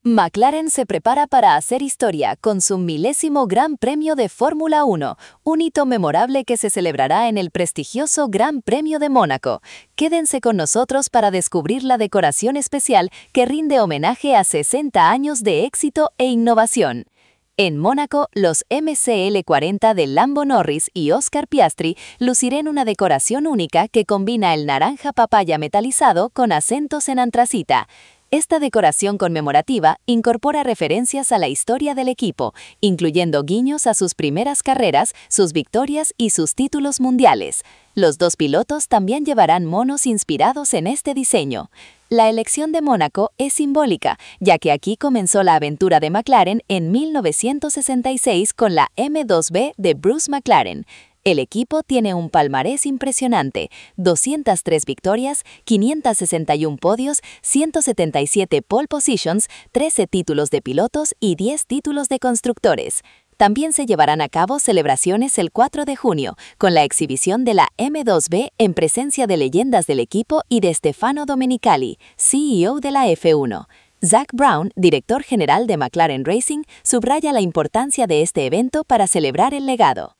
McLaren se prepara para hacer historia con su milésimo Gran Premio de Fórmula 1, un hito memorable que se celebrará en el prestigioso Gran Premio de Mónaco. Quédense con nosotros para descubrir la decoración especial que rinde homenaje a 60 años de éxito e innovación. En Mónaco, los MCL40 de Lando Norris y Oscar Piastri lucirán una decoración única que combina el naranja papaya metalizado con acentos en antracita. Esta decoración conmemorativa incorpora referencias a la historia del equipo, incluyendo guiños a sus primeras carreras, sus victorias y sus títulos mundiales. Los dos pilotos también llevarán monos inspirados en este diseño. La elección de Mónaco es simbólica, ya que aquí comenzó la aventura de McLaren en 1966 con la M2B de Bruce McLaren. El equipo tiene un palmarés impresionante, 203 victorias, 561 podios, 177 pole positions, 13 títulos de pilotos y 10 títulos de constructores. También se llevarán a cabo celebraciones el 4 de junio, con la exhibición de la M2B en presencia de leyendas del equipo y de Stefano Domenicali, CEO de la F1. Zak Brown, director general de McLaren Racing, subraya la importancia de este evento para celebrar el legado.